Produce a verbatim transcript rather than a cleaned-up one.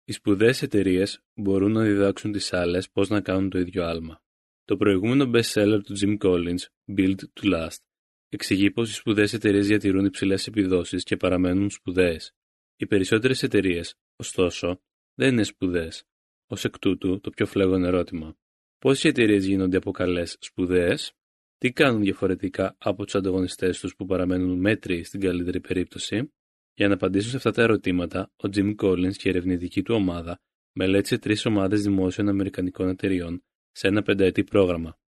Οι σπουδαίες εταιρείες μπορούν να διδάξουν τις άλλες πώς να κάνουν το ίδιο άλμα. Το προηγούμενο best-seller του Jim Collins, Built to Last, εξηγεί πως οι σπουδαίες εταιρείες διατηρούν υψηλές επιδόσεις και παραμένουν σπουδαίες. Οι περισσότερες εταιρείες, ωστόσο, δεν είναι σπουδαίες. Ως εκ τούτου, το πιο φλέγον ερώτημα: πώς οι εταιρείες γίνονται από καλές σπουδαίες? Τι κάνουν διαφορετικά από τους ανταγωνιστές τους που παραμένουν μέτριοι στην καλύτερη περίπτωση? Για να απαντήσουν σε αυτά τα ερωτήματα, ο Jim Collins και η ερευνητική του ομάδα μελέτησε τρεις ομάδες δημόσιων αμερικανικών εταιριών σε ένα πενταετή πρόγραμμα.